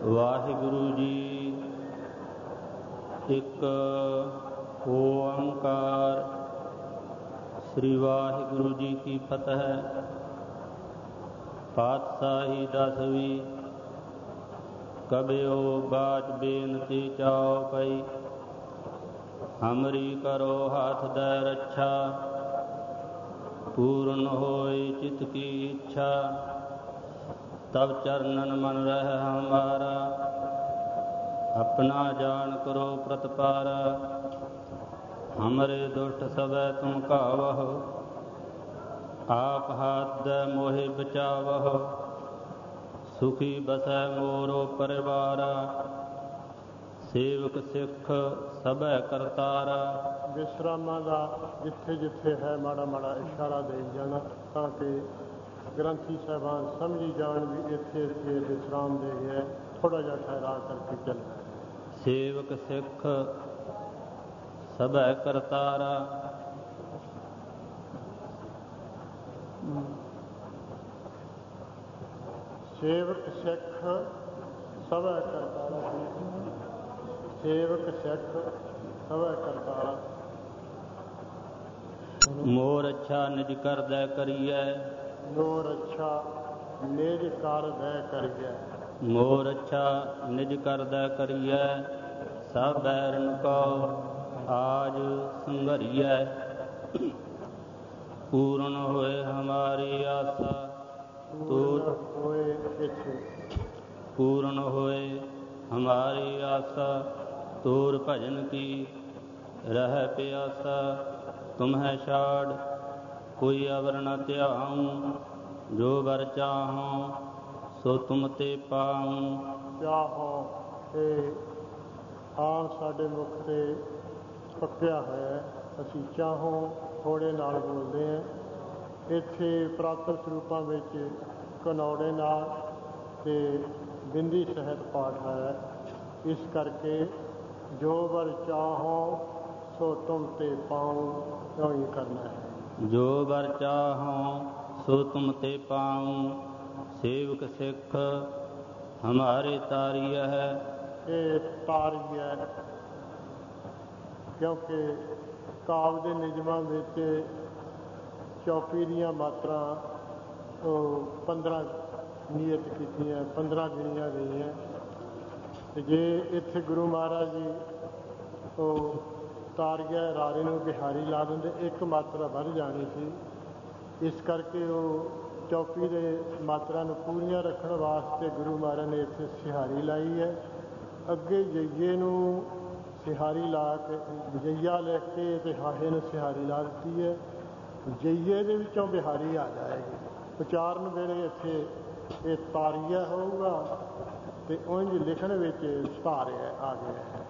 ਵਾਹਿਗੁਰੂ ਜੀ ਇੱਕ ਓੰਕਾਰ। ਸ੍ਰੀ ਵਾਹਿਗੁਰੂ ਜੀ ਕੀ ਫਤਿਹ। ਪਾਤਸ਼ਾਹੀ ਦਸਵੀਂ। ਕਬਿਓ ਬਾਚ ਬੇਨਤੀ ਚਾਉ ਪਈ, ਹਮਰੀ ਕਰੋ ਹਾਥ ਦੈ ਰੱਛਾ। ਪੂਰਨ ਹੋਇ ਚਿਤ ਕੀ ਇੱਛਾ, ਤਬ ਚਰਨਨ ਮਨ ਰਹਿ ਹਮਾਰਾ। ਆਪਣਾ ਜਾਨ ਕਰੋ ਪ੍ਰਤਪਾਰਾ, ਹਮਰੇ ਦੁਸ਼ਟ ਸਭੈ ਤੁਮ ਕਾਵਹੁ। ਆਪ ਹਾਥ ਦੈ ਮੋਹਿ ਬਚਾਵਹੁ, ਸੁਖੀ ਬਸੈ ਮੋਰੋ ਪਰਿਵਾਰਾ। ਸੇਵਕ ਸਿੱਖ ਸਭੈ ਕਰਤਾਰਾ। ਵਿਸਰਾਮਾਂ ਦਾ ਜਿੱਥੇ ਜਿੱਥੇ ਹੈ ਮਾੜਾ ਮਾੜਾ ਇਸ਼ਾਰਾ ਦੇ ਜਾਣਾ, ਤਾਂ ਕਿ ਗ੍ਰੰਥੀ ਸਾਹਿਬਾਨ ਸਮਝੀ ਜਾਣ ਵੀ ਇੱਥੇ ਇੱਥੇ ਵਿਸਰਾਮ ਦੇ ਗਿਆ, ਥੋੜ੍ਹਾ ਜਿਹਾ ਠਹਿਰਾ ਕਰਕੇ ਚੱਲਣਾ। ਸੇਵਕ ਸਿੱਖ ਸਭੈ ਕਰਤਾਰਾ। ਸੇਵਕ ਸਿੱਖ ਸਭੈ ਕਰਤਾਰਾ। ਸੇਵਕ ਸਿੱਖ ਸਭੈ ਕਰਤਾਰਾ। ਮੋਰ ਅੱਛਾ ਨਿਜ ਕਰਦੈ ਕਰੀਐ। ਮੋਰ ਅੱਛਾ ਨਿਜ ਕਰਦੈ ਕਰੀਐ। ਮੋਰ ਅੱਛਾ ਨਿਜ ਕਰਦੈ ਕਰੀਐ, ਸਭ ਬੈਰਨ ਕੋ ਆਜ ਸੰਘਰੀਐ। ਪੂਰਨ ਹੋਏ ਹਮਾਰੀ ਆਸਾ, ਪੂਰਨ ਹੋਏ ਹਮਾਰੀ ਆਸਾ। ਤੋਰ ਭਜਨ ਕੀ ਰਹਿ ਪਿਆਸਾ, ਤੁਮਹਿ ਛਾੜ ਕੋਈ ਅਵਰ ਨ ਧਿਆਊ। ਜੋ ਵਰ ਚਾਹਉ ਸੋ ਤੁਮ ਤੇ ਪਾਊ। ਚਾਹੋ ਇਹ ਆਮ ਸਾਡੇ ਮੁਖ 'ਤੇ ਪੱਕਿਆ ਹੈ, ਅਸੀਂ ਚਾਹੋਂ ਥੋੜ੍ਹੇ ਨਾਲ ਬੋਲਦੇ ਹਾਂ। ਇੱਥੇ ਪ੍ਰਾਤਨ ਸਰੂਪਾਂ ਵਿੱਚ ਘਨੌੜੇ ਨਾਲ ਅਤੇ ਬਿੰਦੀ ਸਹਿਤ ਪਾਠ ਹੈ। ਇਸ ਕਰਕੇ ਜੋ ਵਰ ਚਾਹੋ ਸੋ ਤੁਮ ਤੇ ਪਾਊ, ਕਿਉਂ ਹੀ ਕਰਨਾ ਹੈ। ਜੋ ਵਰ ਚਾਹਉ ਸੋ ਤੁਮ ਤੇ ਪਾਊ, ਸੇਵਕ ਸਿੱਖ ਹਮਾਰੇ ਤਾਰੀਆ ਹੈ। ਇਹ ਤਾਰੀਆ, ਕਿਉਂਕਿ ਕਾਵਿ ਦੇ ਨਿਯਮਾਂ ਵਿੱਚ ਚੌਪੀ ਦੀਆਂ ਮਾਤਰਾ ਉਹ 15 ਨਿਯਤ ਕੀਤੀਆਂ, 15 ਗਿਣੀਆਂ ਗਈਆਂ। ਅਤੇ ਜੇ ਇੱਥੇ ਗੁਰੂ ਮਹਾਰਾਜ ਜੀ ਉਹ ਤਾਰੀਆ ਰਾਰੇ ਨੂੰ ਬਿਹਾਰੀ ਲਾ ਦਿੰਦੇ, ਇੱਕ ਮਾਤਰਾ ਵੱਧ ਜਾਣੀ ਸੀ। ਇਸ ਕਰਕੇ ਉਹ ਚੌਪੀ ਦੇ ਮਾਤਰਾ ਨੂੰ ਪੂਰੀਆਂ ਰੱਖਣ ਵਾਸਤੇ ਗੁਰੂ ਮਹਾਰਾਜ ਨੇ ਇੱਥੇ ਸਿਹਾਰੀ ਲਾਈ ਹੈ। ਅੱਗੇ ਜਈਏ ਨੂੰ ਸਿਹਾਰੀ ਲਾ ਕੇ ਜਈਆ ਲਿਖ ਕੇ ਅਤੇ ਹਾਹੇ ਨੂੰ ਸਿਹਾਰੀ ਲਾ ਦਿੱਤੀ ਹੈ। ਜਈਏ ਦੇ ਵਿੱਚੋਂ ਬਿਹਾਰੀ ਆ ਜਾਏਗੀ। ਉਚਾਰਨ ਵੇਲੇ ਇੱਥੇ ਇਹ ਤਾਰੀਆ ਹੋਊਗਾ ਅਤੇ ਉਂਝ ਲਿਖਣ ਵਿੱਚ ਸਤਾਰਿਆ ਆ ਗਿਆ ਹੈ।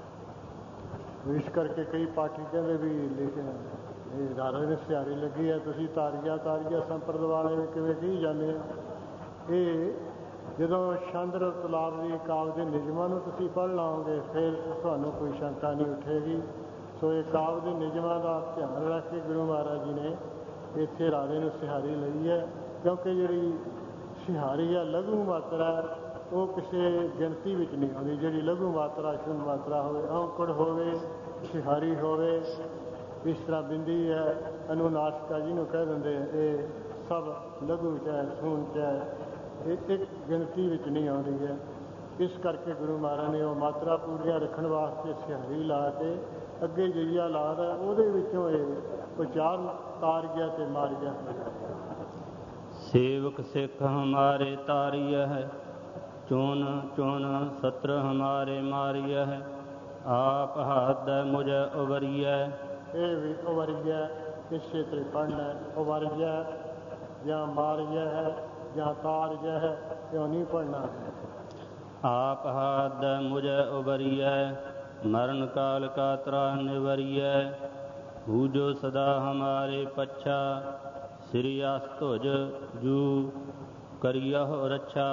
ਇਸ ਕਰਕੇ ਕਈ ਪਾਠੀ ਕਹਿੰਦੇ ਵੀ ਲਿਖਣ ਇਹ ਰਾਰੇ ਨੇ ਸਿਹਾਰੀ ਲੱਗੀ ਹੈ, ਤੁਸੀਂ ਤਾਰੀਆ ਤਾਰੀਆ ਸੰਪਰਦ ਵਾਲੇ ਕਿਵੇਂ ਕਹੀ ਜਾਂਦੇ ਆ। ਇਹ ਜਦੋਂ ਛੰਦ ਤਲਾਵਰੀ ਕਾਵਿ ਦੇ ਨਿਯਮਾਂ ਨੂੰ ਤੁਸੀਂ ਪੜ੍ਹ ਲਓਗੇ, ਫਿਰ ਤੁਹਾਨੂੰ ਕੋਈ ਸ਼ੰਕਾ ਨਹੀਂ ਉੱਠੇਗੀ। ਸੋ ਇਹ ਕਾਵਿ ਦੇ ਨਿਯਮਾਂ ਦਾ ਧਿਆਨ ਰੱਖ ਕੇ ਗੁਰੂ ਮਹਾਰਾਜ ਜੀ ਨੇ ਇੱਥੇ ਰਾਰੇ ਨੂੰ ਸਿਹਾਰੀ ਲਈ ਹੈ। ਕਿਉਂਕਿ ਜਿਹੜੀ ਸਿਹਾਰੀ ਹੈ ਲਘੂ ਮਾਤਰਾ, ਉਹ ਕਿਸੇ ਗਿਣਤੀ ਵਿੱਚ ਨਹੀਂ ਆਉਂਦੀ। ਜਿਹੜੀ ਲਘੂ ਮਾਤਰਾ ਸ਼ੁੱਧ ਮਾਤਰਾ ਹੋਵੇ, ਔਂਕੜ ਹੋਵੇ, ਸਿਹਾਰੀ ਹੋਵੇ, ਇਸ ਤਰ੍ਹਾਂ ਬਿੰਦੀ ਹੈ, ਅਨੁਨਾਸਿਕਾ ਜਿਹਨੂੰ ਕਹਿ ਦਿੰਦੇ, ਇਹ ਸਭ ਲਘੂ 'ਚ ਹੈ, ਸੂਨ 'ਚ ਹੈ, ਇਹ ਇੱਕ ਗਿਣਤੀ ਵਿੱਚ ਨਹੀਂ ਆਉਂਦੀ ਹੈ। ਇਸ ਕਰਕੇ ਗੁਰੂ ਮਹਾਰਾਜ ਨੇ ਉਹ ਮਾਤਰਾ ਪੂਰੀਆਂ ਰੱਖਣ ਵਾਸਤੇ ਸਿਹਾਰੀ ਲਾ ਕੇ ਅੱਗੇ ਜਈਆ ਲਾਦਾ, ਉਹਦੇ ਵਿੱਚੋਂ ਇਹ ਉਚਾਰਨ ਤਾਰੀਆ ਅਤੇ ਮਾਰੀਆ ਹੋ ਜਾਂਦਾ। ਸੇਵਕ ਸਿੱਖ ਹਮਾਰੇ ਤਾਰੀਆ ਹੈ, ਚੁਨ ਚੁਨ ਸਤਰ ਹਮਾਰੇ ਮਾਰੀਆ ਹੈ। ਆਪ ਹੱਥ ਮੁਝੇ ਉਵਰੀਐ। ਇਹ ਵੀ ਉਵਰੀਐ ਇਸੇ ਤਰ੍ਹਾਂ ਪੜ੍ਹਨਾ। ਉਵਰੀਐ ਜਾਂ ਮਾਰੀਆ ਹੈ ਜਾਂ ਤਾਰੀਆ ਹੈ, ਕਿਉਂ ਨਹੀਂ ਪੜ੍ਹਨਾ ਹੈ। ਆਪ ਹਾਥ ਮੁਝੇ ਉਵਰੀਐ, ਮਰਨ ਕਾਲ ਕਾ ਤਰਾਹ ਨਿਵਰੀਐ। ਬੂਝੋ ਸਦਾ ਹਮਾਰੇ ਪੱਛਾ, ਸ੍ਰੀ ਅਸ ਧੁਜ ਜੂ ਕਰੀਅਹੁ ਰੱਛਾ।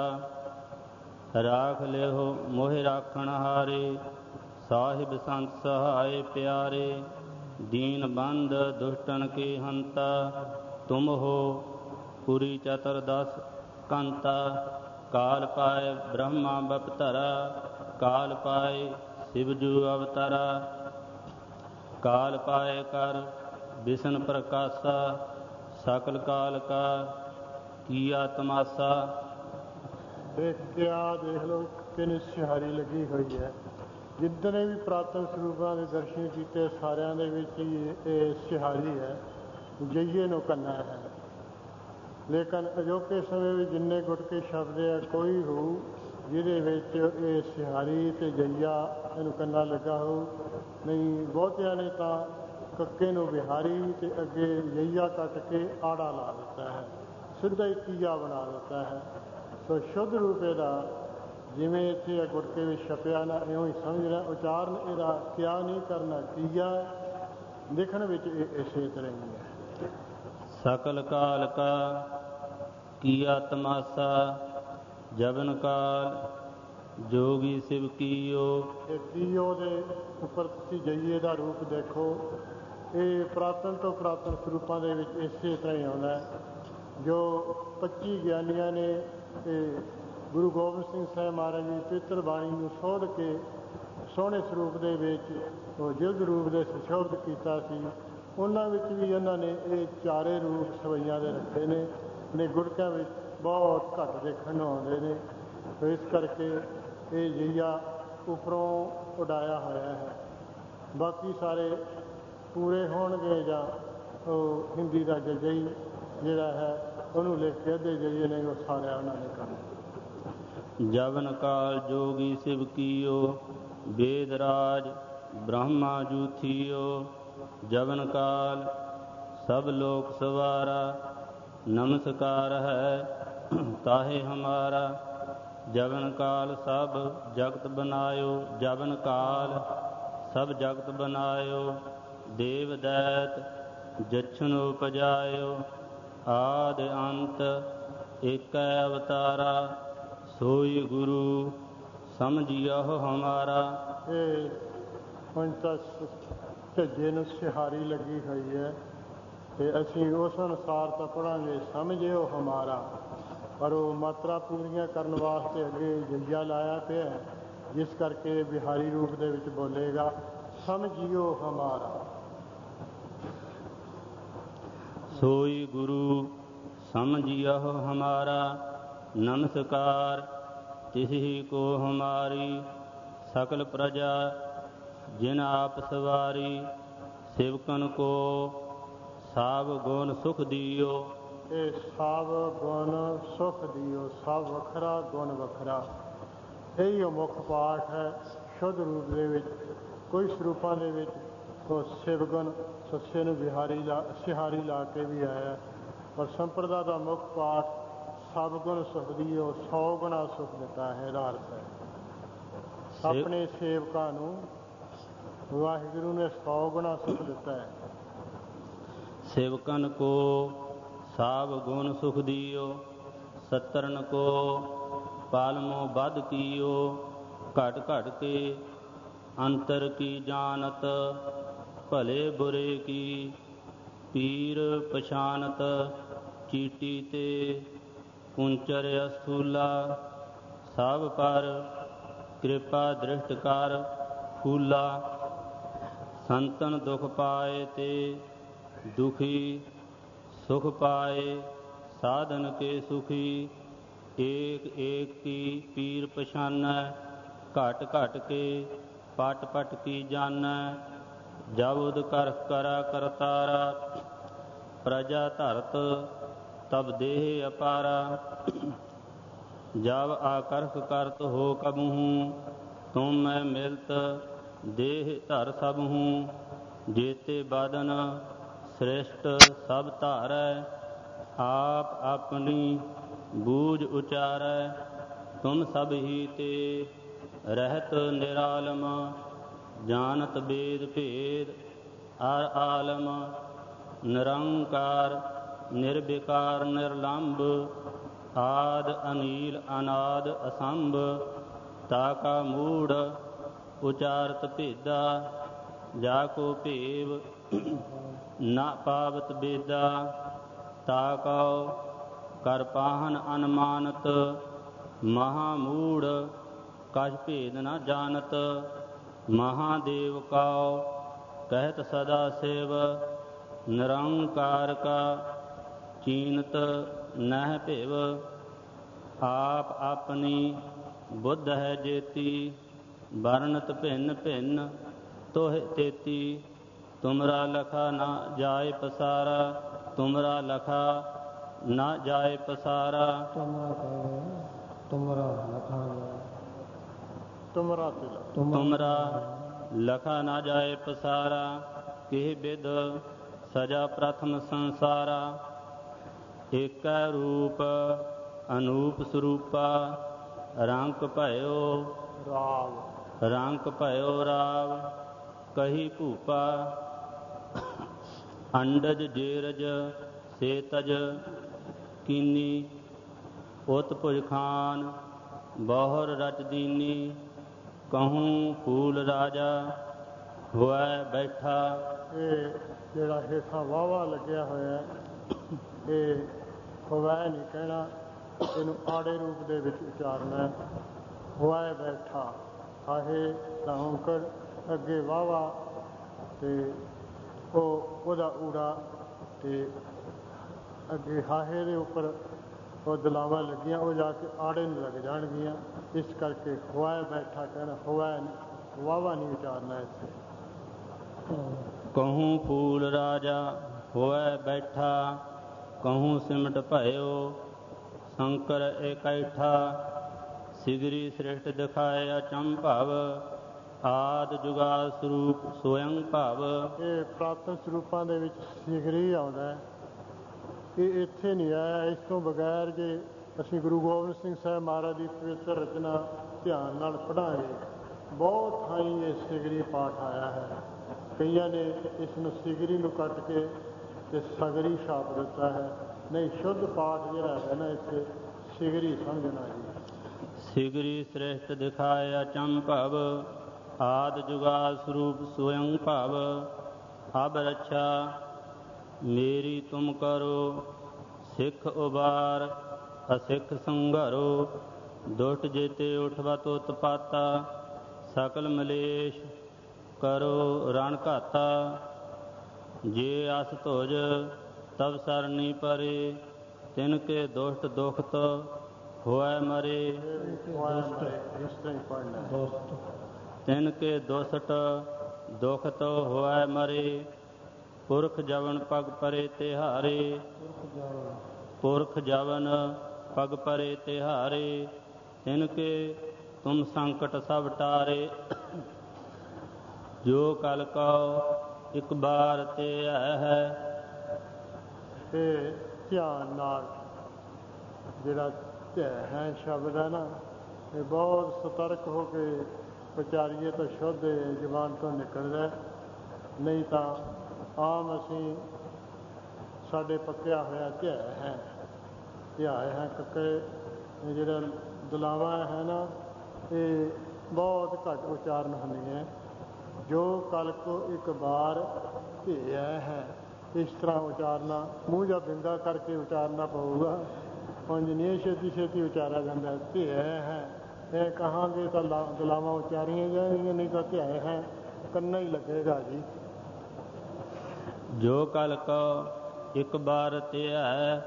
ਰਾਖ ਲਿਓ ਮੋਹਿ ਰਾਖਣ ਹਾਰੇ, ਸਾਹਿਬ ਸੰਤ ਸਹਾਏ ਪਿਆਰੇ। ਦੀਨ ਬੰਧ ਦੁਸ਼ਟਨ ਕੀ ਹੰਤਾ, ਤੁਮ ਹੋ ਪੁਰੀ ਚਤੁਰ ਦਸ ਕੰਤਾ। ਕਾਲ ਪਾਏ ਬ੍ਰਹਮਾ ਬਪਤਰਾ, ਕਾਲ ਪਾਏ ਸਿਵ ਜੂ ਅਵਤਾਰਾ, ਕਾਲ ਪਾਏ ਕਰ ਵਿਸ਼ਨ ਪ੍ਰਕਾਸ਼ਾ, ਸਕਲ ਕਾਲ ਕਾ ਕੀਆ ਤਮਾਸਾ। ਦੇਖਿਆ ਦੇਖ ਲਓ ਕਿੰਨੀ ਸਿਹਾਰੀ ਲੱਗੀ ਹੋਈ ਹੈ। ਜਿੱਦਣੇ ਵੀ ਪੁਰਾਤਨ ਸਰੂਪਾਂ ਦੇ ਦਰਸ਼ਨ ਕੀਤੇ ਸਾਰਿਆਂ ਦੇ ਵਿੱਚ ਹੀ ਇਹ ਸਿਹਾਰੀ ਹੈ, ਜਈਏ ਨੂੰ ਕੰਨਾ ਹੈ। ਲੇਕਿਨ ਅਜੋਕੇ ਸਮੇਂ ਵਿੱਚ ਜਿੰਨੇ ਗੁਟਕੇ ਸ਼ਬਦ ਹੈ, ਕੋਈ ਹੋਊ ਜਿਹਦੇ ਵਿੱਚ ਇਹ ਸਿਹਾਰੀ ਅਤੇ ਜਈਆ ਇਹਨੂੰ ਕੰਨਾ ਲੱਗਾ ਹੋਊ। ਨਹੀਂ, ਬਹੁਤਿਆਂ ਨੇ ਤਾਂ ਕੱਕੇ ਨੂੰ ਬਿਹਾਰੀ ਅਤੇ ਅੱਗੇ ਜਈਆ ਕੱਟ ਕੇ ਆੜਾ ਲਾ ਦਿੱਤਾ ਹੈ, ਸਿੱਧਾ ਹੀ ਕੀਆ ਬਣਾ ਦਿੱਤਾ ਹੈ। ਸੋ ਸ਼ੁੱਧ ਰੂਪ ਇਹਦਾ ਜਿਵੇਂ ਇੱਥੇ ਗੁਟਕੇ ਵਿੱਚ ਛਪਿਆ ਨਾ, ਇਉਂ ਹੀ ਸਮਝਣਾ। ਉਚਾਰਨ ਇਹਦਾ ਕਿਆ ਨਹੀਂ ਕਰਨਾ, ਕੀਆ। ਲਿਖਣ ਵਿੱਚ ਇਹ ਇਸੇ ਤਰ੍ਹਾਂ ਹੀ ਹੈ। ਸਕਲ ਕਾਲ ਕਾ ਕੀਆ ਤਮਾਸਾ, ਜਬਨ ਕਾਲ ਜੋਗੀ ਸਿਵ ਕੀਓ। ਇਹ ਕੀਓ ਦੇ ਉੱਪਰ ਤੁਸੀਂ ਜਈਏ ਦਾ ਰੂਪ ਦੇਖੋ। ਇਹ ਪੁਰਾਤਨ ਤੋਂ ਪੁਰਾਤਨ ਸਰੂਪਾਂ ਦੇ ਵਿੱਚ ਇਸੇ ਤਰ੍ਹਾਂ ਹੀ ਆਉਂਦਾ ਹੈ। ਜੋ 25 ਗਿਆਨੀਆਂ ਨੇ ਇਹ ਗੁਰੂ ਗੋਬਿੰਦ ਸਿੰਘ ਸਾਹਿਬ ਮਹਾਰਾਜ ਦੀ ਪਵਿੱਤਰ ਬਾਣੀ ਨੂੰ ਸੋਧ ਕੇ ਸੋਹਣੇ ਸਰੂਪ ਦੇ ਵਿੱਚ ਉਹ ਜਿਲਦ ਰੂਪ ਦੇ ਸੁਸ਼ੋਭਿਤ ਕੀਤਾ ਸੀ, ਉਹਨਾਂ ਵਿੱਚ ਵੀ ਇਹਨਾਂ ਨੇ ਇਹ ਚਾਰੇ ਰੂਪ ਸਵਈਆਂ ਦੇ ਰੱਖੇ ਨੇ। ਆਪਣੇ ਗੁਟਕਿਆਂ ਵਿੱਚ ਬਹੁਤ ਘੱਟ ਦੇਖਣ ਨੂੰ ਆਉਂਦੇ ਨੇ। ਸੋ ਇਸ ਕਰਕੇ ਇਹ ਜਈਆ ਉੱਪਰੋਂ ਉਡਾਇਆ ਹੋਇਆ ਹੈ। ਬਾਕੀ ਸਾਰੇ ਪੂਰੇ ਹੋਣਗੇ ਜਾਂ ਉਹ ਹਿੰਦੀ ਦਾ ਜਈ ਜਿਹੜਾ ਹੈ ਉਹਨੂੰ ਲਿਖ ਕੇ ਅੱਧੇ ਜਈਏ ਨੇ ਉਹ ਸਾਰਿਆਂ ਉਹਨਾਂ ਨੇ ਕਰਨਾ। ਜਬਨ ਕਾਲ ਜੋਗੀ ਸਿਵ ਕੀਓ, ਵੇਦ ਰਾਜ ਬ੍ਰਹਮਾ ਜੂਥੀਓ। ਜਬਨ ਕਾਲ ਸਭ ਲੋਕ ਸਵਾਰਾ, ਨਮਸਕਾਰ ਹੈ ਤਾਹੇ ਹਮਾਰਾ। ਜਬਨ ਕਾਲ ਸਭ ਜਗਤ ਬਨਾਇਓ, ਜਬਨ ਕਾਲ ਸਭ ਜਗਤ ਬਨਾਇਓ। ਦੇਵ ਦੈਤ ਜਛਨ ਉਪਜਾਇਓ, ਆਦਿ ਅੰਤ ਏਕੈ ਅਵਤਾਰਾ। ਸੋਈ ਗੁਰੂ ਸਮਝਿਓ ਹਮਾਰਾ। ਇਹ ਹੁਣ ਤਾਂ ਝੱਜੇ ਨੂੰ ਸਿਹਾਰੀ ਲੱਗੀ ਹੋਈ ਹੈ ਅਤੇ ਅਸੀਂ ਉਸ ਅਨੁਸਾਰ ਤਾਂ ਪੜ੍ਹਾਂਗੇ ਸਮਝਿਓ ਹਮਾਰਾ, ਪਰ ਉਹ ਮਾਤਰਾ ਪੂਰੀਆਂ ਕਰਨ ਵਾਸਤੇ ਅੱਗੇ ਜਈਆ ਲਾਇਆ ਪਿਆ, ਜਿਸ ਕਰਕੇ ਬਿਹਾਰੀ ਰੂਪ ਦੇ ਵਿੱਚ ਬੋਲੇਗਾ ਸਮਝਿਓ ਹਮਾਰਾ। ਸੋਈ ਗੁਰੂ ਸਮਝਿਓ ਹਮਾਰਾ, ਨਮਸਕਾਰ ਤਿਸਹੀ ਕੋ ਹਮਾਰੀ। ਸਕਲ ਪ੍ਰਜਾ ਜਿਨ ਆਪ ਸਵਾਰੀ, ਸੇਵਕਨ ਕੋ ਸਾਬ ਗੁਣ ਸੁਖ ਦਿਓ। ਇਹ ਸਭ ਗੁਣ ਸੁਖ ਦਿਓ, ਸਭ ਵੱਖਰਾ ਗੁਣ ਵੱਖਰਾ। ਇਹੀ ਉਹ ਮੁੱਖ ਪਾਠ ਹੈ ਸ਼ੁੱਧ ਰੂਪ ਦੇ ਵਿੱਚ। ਕੋਈ ਸਰੂਪਾਂ ਦੇ ਵਿੱਚ ਉਹ ਸਿਵਗੁਣ ਸੱਸੇ ਨੂੰ ਸਿਹਾਰੀ ਲਾ ਕੇ ਵੀ ਆਇਆ, ਪਰ ਸੰਪਰਦਾ ਦਾ ਮੁੱਖ ਪਾਠ ਸਭ ਗੁਣ ਸੁਖ ਦਿਓ, 100 ਗੁਣਾ ਸੁਖ ਦਿੱਤਾ ਹੈ। ਇਹਦਾ ਅਰਥ ਹੈ ਆਪਣੇ ਸੇਵਕਾਂ ਨੂੰ ਵਾਹਿਗੁਰੂ ਨੇ 100 ਗੁਣਾ ਸੁਖ ਦਿੱਤਾ ਹੈ। ਸੇਵਕਨ ਕੋ ਸਾਬ ਗੁਣ ਸੁਖ ਦਿਓ, ਸਤਰਨ ਕੋ ਪਾਲਮੋ ਬਧ ਕੀਓ। ਘਟ ਘਟ ਕੇ ਅੰਤਰ ਕੀ ਜਾਨਤ, ਭਲੇ ਬੁਰੇ ਕੀ ਪੀਰ ਪਛਾਨਤ। ਚੀਟੀ ਤੇ ਕੁੰਚਰ ਅਸਥੂਲਾ, ਸਭ ਪਰ ਕਿਰਪਾ ਦ੍ਰਿਸ਼ਟ ਕਰ ਫੂਲਾ। ਸੰਤਨ ਦੁਖ ਪਾਏ ਤੇ ਦੁਖੀ, ਸੁਖ ਪਾਏ ਸਾਧਨ ਕੇ ਸੁਖੀ। ਏਕ ਏਕ ਕੀ ਪੀਰ ਪਛਾਨੈ, ਘਟ ਘਟ ਕੇ ਪਟ ਪਟ ਕੀ ਜਾਨੈ। ਜਬ ਉਦ ਕਰਖ ਕਰਾ ਕਰਤਾਰਾ, ਪ੍ਰਜਾ ਧਰਤ ਤਬ ਦੇਹ ਅਪਾਰਾ। ਜਬ ਆਕਰਖ ਕਰਤ ਹੋ ਕਬਹੂੰ, ਤੁਮ ਮੈਂ ਮਿਲਤ ਦੇਹ ਧਰ ਸਬਹੂੰ। ਜੇਤੇ ਬਾਦਨ ਸ੍ਰਿਸ਼ਟ ਸਭ ਧਾਰੈ, ਆਪ ਆਪਣੀ ਬੂਝ ਉਚਾਰੈ। ਤੁਮ ਸਭ ਹੀ ਤੇ ਰਹਿਤ ਨਿਰਾਲਮ, ਜਾਨਤ ਬੇਦ ਭੇਦ ਅਰ ਆਲਮ। ਨਿਰੰਕਾਰ ਨਿਰਵਿਕਾਰ ਨਿਰਲੰਭ, ਆਦ ਅਨੀਲ ਅਨਾਦ ਅਸੰਭ। ਤਾ ਕਾ ਮੂੜ ਉਚਾਰਤ ਭੇਦਾ, ਜਾ ਕੋ ਭੇਵ ਨਾ ਪਾਵਤ ਬੇਦਾ। ਤਾ ਕਉ ਕਰ ਪਾਹਨ ਅਨਮਾਨਤ, महामूढ़ कछ भेद न जानत। महादेव काओ कहत सदा शिव, निरंकार का चीनत नह भिव। आप अपनी बुद्ध है जेती, वर्णत भिन्न भिन्न तोह तेती। तुमरा लखा न जाय पसारा, तुमरा लखा न जाय पसारा। तुमरा लखा न जाय पसारा। किह विद सजा प्रथम संसारा। एक रूप अनूप स्वरूपा, रंक भयो राव। कही भूपा अंडज जेरज से तज कीनी। उत भुज खान बहुर रच दीनी। कहूँ फूल राजा होए बैठा। ਇਹ ਜਿਹੜਾ ਹੇਠਾਂ ਵਾਹਵਾ ਲੱਗਿਆ ਹੋਇਆ ਇਹ ਹੋਵੈ ਨਹੀਂ ਕਹਿਣਾ, ਇਹਨੂੰ ਆੜੇ ਰੂਪ ਦੇ ਵਿੱਚ ਉਚਾਰਨਾ। ਹੋਏ ਬੈਠਾ ਆਹੇ ਦਾ ਔਂਕੜ, ਅੱਗੇ ਵਾਹਵਾ ਅਤੇ ਉਹਦਾ ਊੜਾ, ਅਤੇ ਅੱਗੇ ਹਾਹੇ ਦੇ ਉੱਪਰ ਉਹ ਦਲਾਵਾਂ ਲੱਗੀਆਂ, ਉਹ ਜਾ ਕੇ ਆੜੇ ਨੂੰ ਲੱਗ ਜਾਣਗੀਆਂ। ਇਸ ਕਰਕੇ ਹੋਏ ਬੈਠਾ ਕਹਿਣਾ, ਹੋਵੇ ਵਾਹਵਾ ਨਹੀਂ ਉਚਾਰਨਾ ਇੱਥੇ। कहूँ फूल राजा होए बैठा, कहूँ सिमट भयो शंकर एकैठा। सिगरी सृष्ट दिखाए अचंभव, आद जुगाद स्वरूप स्वयं भव। ਇਹ ਪ੍ਰਾਤਨ ਸਰੂਪਾਂ ਦੇ ਵਿੱਚ ਸਿਗਰੀ ਆਉਂਦਾ, ਇਹ ਇੱਥੇ ਨਹੀਂ ਆਇਆ। ਇਸ ਤੋਂ ਬਗੈਰ ਜੇ ਅਸੀਂ ਗੁਰੂ ਗੋਬਿੰਦ ਸਿੰਘ ਸਾਹਿਬ ਮਹਾਰਾਜ ਦੀ ਪਵਿੱਤਰ ਰਚਨਾ ਧਿਆਨ ਨਾਲ ਪੜ੍ਹਾਂਗੇ, ਬਹੁਤ ਥਾਈਂ ਇਹ ਸਿਗਰੀ ਪਾਠ ਆਇਆ ਹੈ। ਕਈਆਂ ਨੇ ਇਸ ਨੂੰ ਸਿਗਰੀ ਨੂੰ ਕੱਟ ਕੇ ਤੇ ਸਗਰੀ ਛਾਪ ਦਿੱਤਾ ਹੈ। ਨਹੀਂ, ਸ਼ੁੱਧ ਪਾਠ ਜਿਹੜਾ ਹੈ ਨਾ ਇੱਥੇ ਸਿਗਰੀ ਸਮਝਣਾ ਜੀ। सिगरी श्रेष्ठ दिखाए अचंभव, आद जुगाद स्वरूप स्वयं भव। अब रक्षा मेरी तुम करो, सिख उबार असिख संघरो। दुष्ट जेते उठवत उत्पाता, सकल मलेश करो रण घाता। जे अस तुझ तब सरनी परे, तिनके दुष्ट दुखत होए मरे। तिनके दुष्ट दुखत होए मरे। पुरख जवन पग परे तिहारे, पुरख जवन पग परे तिहारे। तिनके तुम संकट सब टारे। जो कल कहो एक बार ते है। ਇਹ ਧਿਆਨ ਨਾਲ ਜਿਹੜਾ ਧਿਆ ਹੈ ਸ਼ਬਦ ਹੈ ਨਾ, ਇਹ ਬਹੁਤ ਸਤਰਕ ਹੋ ਕੇ ਉਚਾਰੀਏ ਤਾਂ ਸ਼ੁੱਧ ਜ਼ੁਬਾਨ ਤੋਂ ਨਿਕਲਦਾ। ਨਹੀਂ ਤਾਂ ਆਮ ਅਸੀਂ ਸਾਡੇ ਪੱਕਿਆ ਹੋਇਆ ਧਿਆ ਹੈ ਕੱਕੇ ਜਿਹੜਾ ਦਲਾਵਾਂ ਹੈ ਨਾ, ਇਹ ਬਹੁਤ ਘੱਟ ਉਚਾਰਨ ਹੁੰਦੀਆਂ। ਜੋ ਕਲ ਕੋ ਇੱਕ ਬਾਰ ਧਿਆ ਹੈ, ਇਸ ਤਰ੍ਹਾਂ ਉਚਾਰਨਾ, ਮੂੰਹ ਜਾਂ ਬਿੰਦਾ ਕਰਕੇ ਉਚਾਰਨਾ ਪਊਗਾ। ਉਂਝ ਨਹੀਂ ਛੇਤੀ ਛੇਤੀ ਉਚਾਰਿਆ ਜਾਂਦਾ। ਧਿਆ ਹੈ ਇਹ ਕਹਾਂਗੇ ਤਾਂ ਦਲਾਵਾਂ ਉਚਾਰੀਆਂ ਜਾਣਗੀਆਂ, ਨਹੀਂ ਤਾਂ ਧਿਆ ਹੈ ਕੰਨਾ ਹੀ ਲੱਗੇਗਾ ਜੀ। ਜੋ ਕਲ ਕੋ ਇੱਕ ਬਾਰ ਧਿਆ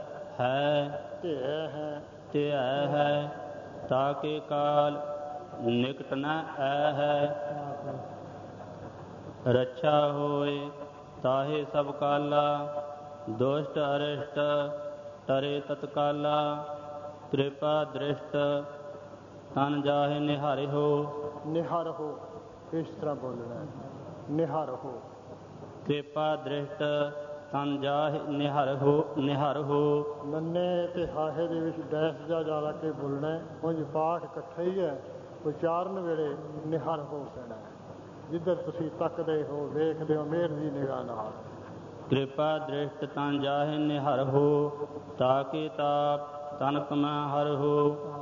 ਹੈ, ਤਾਕੇ ਕਾਲ ਨਿਕਟ ਨ ਹੈ। रक्षा होए ताहे सब काला, दुष्ट अरिष्ट टरे तत्काला। कृपा दृष्ट तन जाहे निहारे हो। निहार हो, इस तरह बोलना है, निहार हो। कृपा दृष्ट तन जाहे निहार हो। नन्ने ते हाहे ਦੇ ਵਿੱਚ ਡੈਸ਼ ਜਾ ਲਾ ਕੇ ਬੋਲਣਾ। ਉਂਝ ਪਾਠ ਇਕੱਠਾ ਹੀ ਹੈ, ਉਚਾਰਨ ਵੇਲੇ ਨਿਹਾਰ ਹੋ ਕਹਿਣਾ ਹੈ। ਜਿੱਧਰ ਤੁਸੀਂ ਤੱਕਦੇ ਹੋ, ਵੇਖਦੇ ਹੋ ਮਿਹਰ ਦੀ ਨਿਗਾਹ ਨਾਲ। ਕਿਰਪਾ ਦ੍ਰਿਸ਼ਟ ਤਨ ਜਾਹੇ ਨਿਹਰ ਹੋ, ਤਾਕੇ ਤਾਪ ਤਨਕ ਮੈਂ ਹਰ ਹੋ।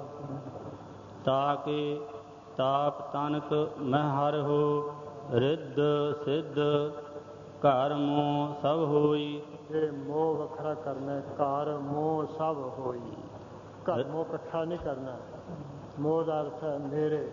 ਤਾਕੇ ਤਾਪ ਤਨਕ ਮੈਂ ਹਰ ਹੋ। ਰਿੱਧ ਸਿੱਧ ਘਰ ਮੋਹ ਸਭ ਹੋਈ। ਇਹ ਮੋਹ ਵੱਖਰਾ ਕਰਨਾ, ਘਰ ਮੋਹ ਸਭ ਹੋਈ। ਘਰ ਮੋਹ ਇਕੱਠਾ ਨਹੀਂ ਕਰਨਾ। ਮੋਹ ਦਾ ਅਰਥ ਹੈ ਮੇਰੇ।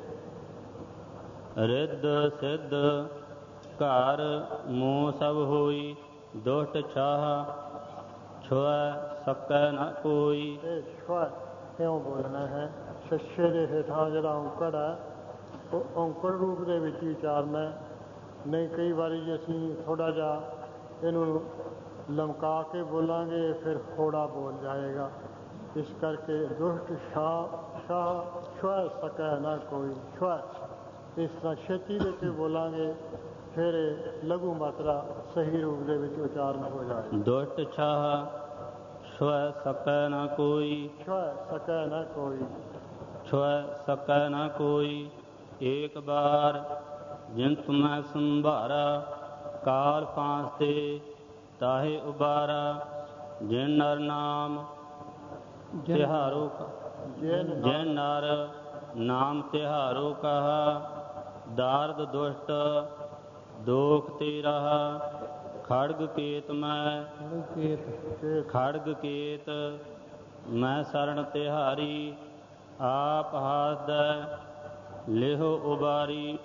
ਰਿੱਧ ਸਿੱਧ ਘਰ ਮੋਹ ਸਭ ਹੋਈ, ਦੁਸ਼ਟ ਛਾਹ ਛੁਐ ਸਕੈ ਨ ਕੋਈ। ਇਹ ਛੁਐ ਕਿਉਂ ਬੋਲਣਾ ਹੈ? ਛੱਛੇ ਦੇ ਹੇਠਾਂ ਜਿਹੜਾ ਔਂਕੜ ਹੈ ਉਹ ਔਂਕੜ ਰੂਪ ਦੇ ਵਿੱਚ ਵਿਚਾਰਨਾ। ਨਹੀਂ ਕਈ ਵਾਰੀ ਜੇ ਅਸੀਂ ਥੋੜ੍ਹਾ ਜਿਹਾ ਇਹਨੂੰ ਲਮਕਾ ਕੇ ਬੋਲਾਂਗੇ ਫਿਰ ਥੋੜਾ ਬੋਲ ਜਾਏਗਾ। ਇਸ ਕਰਕੇ ਦੁਸ਼ਟ ਛਾਹ ਛੁਐ ਸਕੈ ਨਾ ਕੋਈ। ਛੁਐ ਇਸ ਤਰ੍ਹਾਂ ਛੇਤੀ ਦੇ ਕੇ ਬੋਲਾਂਗੇ ਫਿਰ ਲਘੂ ਮਾਤਰਾ ਸਹੀ ਰੂਪ ਦੇ ਵਿੱਚ ਉਚਾਰਨ ਹੋ ਜਾਏ। ਦੁਸ਼ਟ ਛਾਹ ਛੁਐ ਸਕੈ ਨਾ ਕੋਈ। ਛੁਐ ਸਕੈ ਨਾ ਕੋਈ। ਛੁਐ ਸਕੈ ਨਾ ਕੋਈ। ਏਕ ਬਾਰ ਜਿਨ ਤੁਮੈ ਸੰਭਾਰਾ, ਕਾਲ ਫਾਂਸ ਤੇ ਤਾਹੇ ਉਬਾਰਾ। ਜਿਨ ਨਰ ਨਾਮ ਤਿਹਾਰੋ ਜਿਨ ਨਰ ਨਾਮ ਤਿਹਾਰੋ ਕਹਾ, ਦਾਰਦ ਦੁਸ਼ਟ ਦੋਖ ਤੇ ਰਹਾ। ਖੜਗ ਕੇਤ ਮੈਂ ਖੜਗ ਕੇਤ ਮੈਂ ਸਰਣ ਤਿਹਾਰੀ, ਆਪ ਹਾਸਦੈ ਲਿਹੋ ਉਬਾਰੀ।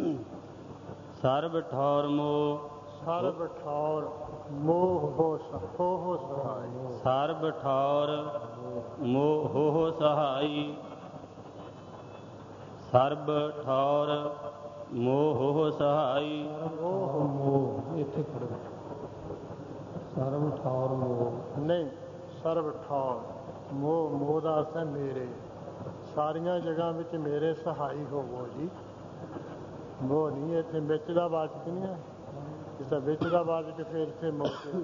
ਸਰਬ ਠੌਰ ਮੋਹ ਸਰਬ ਠੌਰ ਮੋਹ ਹੋ ਸਹਾਈ। ਸਰਬ ਠੌਰ ਮੋਹ ਹੋ ਸਹਾਈ। ਸਰਬ ਠੌਰ ਮੋਹ ਹੋ ਸਹਾਈ। ਮੋਹ ਇੱਥੇ ਖੜੋ। ਸਰਬ ਠੌਰ ਮੋਹ ਨਹੀਂ, ਸਰਬ ਠੌਰ ਮੋਹ। ਮੋਹ ਦਾ ਅਰਥ ਹੈ ਮੇਰੇ। ਸਾਰੀਆਂ ਜਗ੍ਹਾ ਵਿੱਚ ਮੇਰੇ ਸਹਾਈ ਹੋਵੋ ਜੀ। ਮੋਹ ਨਹੀਂ ਇੱਥੇ ਵਿੱਚ ਦਾ ਵਾਚਕ ਨਹੀਂ ਹੈ। ਜਿਸ ਦਾ ਵਿੱਚ ਦਾ ਵਾਚਕ ਫਿਰ ਇੱਥੇ ਮੋਹ।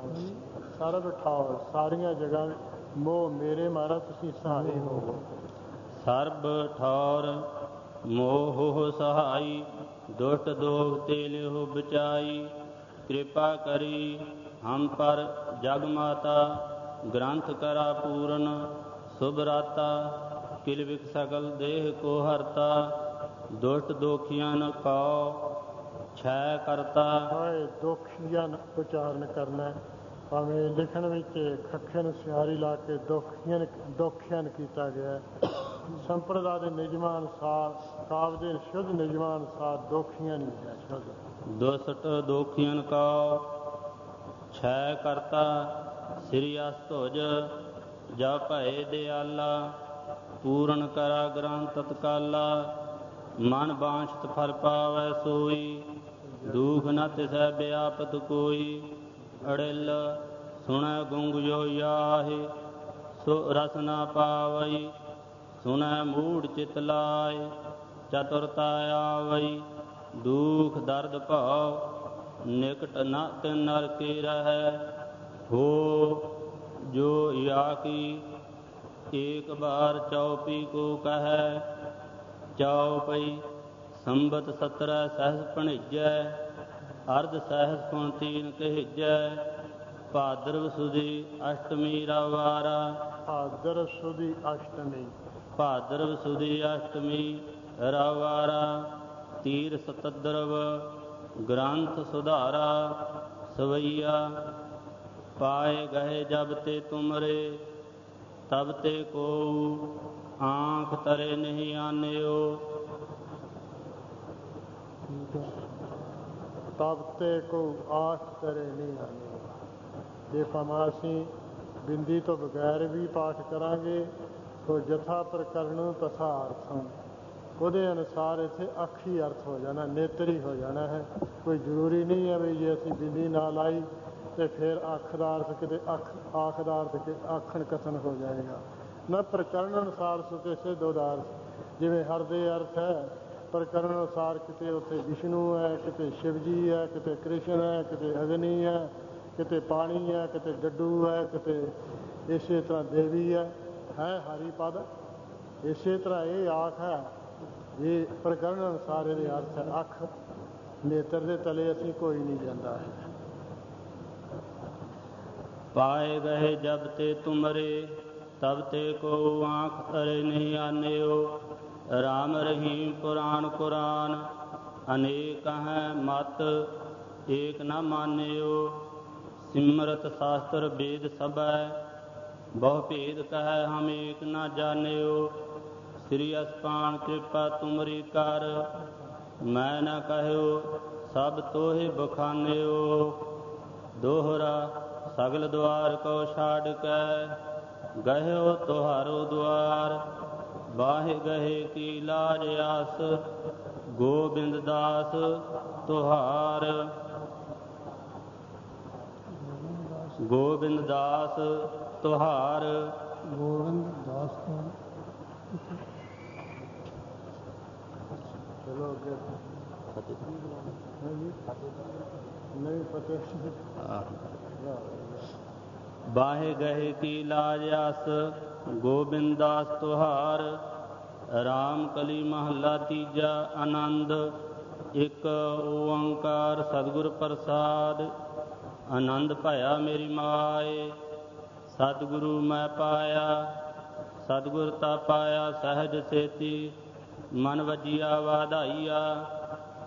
ਸਰਬ ਠੌਰ ਸਾਰੀਆਂ ਜਗ੍ਹਾ ਮੋਹ ਮੇਰੇ ਮਾਰਾ ਤੁਸੀਂ ਸਹਾਈ ਹੋਵੋ। ਸਰਬ ਠੌਰ ਮੋਹ ਹੋ ਸਹਾਈ, ਦੁਸ਼ਟ ਦੋਖ ਤੇ ਲਿਹੁ ਬਚਾਈ। ਕਿਰਪਾ ਕਰੀ ਹਮ ਪਰ ਜਗ ਮਾਤਾ, ਗ੍ਰੰਥ ਕਰਾ ਪੂਰਨ ਸੁਭ ਰਾਤਾ। ਕਿਲ ਵਿਖ ਸਕਲ ਦੇਹ ਕੋ ਹਰਤਾ, ਦੁਸ਼ਟ ਦੋਖੀਆਂ ਕਉ ਛੈ ਕਰਤਾ। ਹਾਏ ਦੋਖੀਆਂ ਉਚਾਰਨ ਕਰਨਾ। ਭਾਵੇਂ ਲਿਖਣ ਵਿੱਚ ਖੱਖੇ ਨੂੰ ਸਿਆਰੀ ਲਾ ਕੇ ਦੋਖੀਆਂ ਕੀਤਾ ਗਿਆ। ਸੰਪਰਦਾ ਦੇ ਨਿਯਮਾਂ ਅਨੁਸਾਰ, ਕਾਵਿ ਦੇ ਸ਼ੁੱਧ ਨਿਯਮਾਂ ਅਨੁਸਾਰ ਦੋਖੀਆਂ ਨਹੀਂ ਹੈ ਸ਼ੁੱਧ। ਦੁਸ਼ਟ ਦੋਖੀਆਂ ਕਉ ਛੈ ਕਰਤਾ, ਸ੍ਰੀ ਅਸਤੁਜ ਜਪ ਭਏ ਦਿਆਲਾ। ਪੂਰਨ ਕਰਾ ਗ੍ਰੰਥ ਤਤਕਾਲਾ, ਮਨ ਬਾਂਛਤ ਫਲ ਪਾਵੈ ਸੋਈ। ਦੁਖ ਨ ਤਿਸੈ ਵਿਆਪਤ ਕੋਈ, ਅੜਿਲ ਸੁਣੈ ਗੁੰਗ ਜੋ ਯਾਹੇ। ਸੋ ਰਸ ਨ ਪਾਵਈ ਸੁਣੈ ਮੂੜ ਚਿਤ ਲਾਇ, ਚਤੁਰਤਾ ਆਵਈ ਦੁਖ ਦਰਦ ਭਉ। ਨਿਕਟ ਨ ਤਿਨ ਨਰ ਕੇ ਰਹੈ, ਹੋ ਜੋ ਯਾ ਕੀ। ਏਕ ਬਾਰ ਚਉਪੀ ਕੋ ਕਹੈ, ਚਉਪਈ ਸੰਬਤ 17 ਸਹਿਸ ਭਣਿਜੈ। ਅਰਧ ਸਹਿਸ ਪੁਨ ਤੀਨ ਕਹਿਜੈ, ਭਾਦਰਵ ਸੁਦੀ ਅਸ਼ਟਮੀ ਰਵਾਰਾ। ਭਾਦਰ ਸੁਦੀ ਅਸ਼ਟਮੀ ਭਾਦਰਵ ਸੁਦੀ ਅਸ਼ਟਮੀ ਰਵਾਰਾ। ਤੀਰ ਸਤਦਰਵ ਗ੍ਰੰਥ ਸੁਧਾਰਾ ਸਵਈਆ। ਪਾਏ ਗਏ ਜਬ ਤੇ ਤੁਮਰੇ, ਤਬ ਤੇ ਕੋ ਆਂਖ ਤਰੇ ਨਹੀਂ ਆਨਿਓ। ਤਬ ਤੇ ਕੋ ਆਖ ਤਰੇ ਨਹੀਂ ਆਨਿਓ। ਜੇ ਭਾਵੇਂ ਅਸੀਂ ਬਿੰਦੀ ਤੋਂ ਬਗੈਰ ਵੀ ਪਾਠ ਕਰਾਂਗੇ ਤੋ ਜਥਾ ਪ੍ਰਕਰਣ ਤਥਾ ਅਰਥਮ, ਉਹਦੇ ਅਨੁਸਾਰ ਇੱਥੇ ਅੱਖੀ ਅਰਥ ਹੋ ਜਾਣਾ, ਨੇਤਰੀ ਹੋ ਜਾਣਾ ਹੈ। ਕੋਈ ਜ਼ਰੂਰੀ ਨਹੀਂ ਹੈ ਵੀ ਜੇ ਅਸੀਂ ਬਿੰਦੀ ਨਾ ਲਾਈ ਤੇ ਫਿਰ ਅੱਖ ਦਾ ਅਰਥ ਕਿਤੇ ਆਖ ਦਾ ਅਰਥ ਆਖਣ ਕਥਨ ਹੋ ਜਾਏਗਾ ਨਾ। ਪ੍ਰਕਰਣ ਅਨੁਸਾਰ ਸੁਕੇ ਦੋ ਦਾ ਅਰਥ ਜਿਵੇਂ ਹਰ ਦੇ ਅਰਥ ਹੈ, ਪ੍ਰਕਰਣ ਅਨੁਸਾਰ ਕਿਤੇ ਉੱਥੇ ਵਿਸ਼ਨੂੰ ਹੈ, ਕਿਤੇ ਸ਼ਿਵ ਜੀ ਹੈ, ਕਿਤੇ ਕ੍ਰਿਸ਼ਨ ਹੈ, ਕਿਤੇ ਅਗਨੀ ਹੈ, ਕਿਤੇ ਪਾਣੀ ਹੈ, ਕਿਤੇ ਡੱਡੂ ਹੈ, ਕਿਤੇ ਇਸੇ ਤਰ੍ਹਾਂ ਦੇਵੀ ਹੈ ਹਰੀ ਪਦ। ਇਸੇ ਤਰ੍ਹਾਂ ਇਹ ਆਖ ਹੈ, ਇਹ ਪ੍ਰਕਰਣ ਅਨੁਸਾਰ ਇਹਦੇ ਅਰਥ ਹੈ ਅੱਖ। ਨੇਤਰ ਦੇ ਤਲੇ ਅਸੀਂ ਕੋਈ ਨਹੀਂ ਜਾਂਦਾ ਹੈ। ਪਾਏ ਗਏ ਜਬ ਤੇ ਤੁਮਰੇ, ਤਬ ਤੇ ਕੋ ਆਂਖ ਤਰੇ ਨਹੀਂ ਆਨਿਓ। ਰਾਮ ਰਹੀਮ ਪੁਰਾਣ ਕੁਰਾਨ, ਅਨੇਕ ਹੈ ਮਤ ਏਕ ਨ ਮਾਨਿਓ। ਸਿਮਰਤ ਸ਼ਾਸਤਰ ਵੇਦ ਸਭੈ, ਬਹੁ ਭੇਦ ਕਹੈ ਹਮ ਏਕ ਨਾ ਜਾਣਿਓ। ਸ੍ਰੀ ਅਸਪਾਨ ਕਿਰਪਾ ਤੁਮਰੀ ਕਰ, ਮੈਂ ਨਾ ਕਹਿਓ ਸਭ ਤੋਹਿ ਬਖਾਨਿਓ। ਦੋਹਰਾ ਸਗਲ ਦੁਆਰ ਕੋ ਛਾੜ ਕੈ, ਗਹਿਓ ਤੁਹਾਰੋ ਦੁਆਰ। ਬਾਹੇ ਗਹੇ ਕੀ ਲਾਜ ਆਸ, ਗੋਬਿੰਦ ਦਾਸ ਤੁਹਾਰ। ਗੋਬਿੰਦ ਦਾਸ ਤੁਹਾਰ। ਗੋਬਿੰਦ ਦਾਸ ਤੋਂ ਚਲੋ ਅੱਗੇ ਨਹੀਂ ਫਤਿਹ। ਬਾਹੇ ਗਹੇ ਕੀ ਲਾਜ ਆਸ, ਗੋਬਿੰਦ ਦਾਸ ਤੁਹਾਰ। ਰਾਮ ਕਲੀ ਮਹੱਲਾ ਤੀਜਾ। ਆਨੰਦ ਇੱਕ ਓੰਕਾਰ ਸਤਿਗੁਰ ਪ੍ਰਸਾਦ। ਆਨੰਦ ਭਇਆ ਮੇਰੀ ਮਾਏ, ਸਤਿਗੁਰੂ ਮੈਂ ਪਾਇਆ। ਸਤਿਗੁਰ ਤਾ ਪਾਇਆ ਸਹਿਜ ਸੇਤੀ, ਮਨ ਵਜੀਆ ਵਾਧਾਈਆ।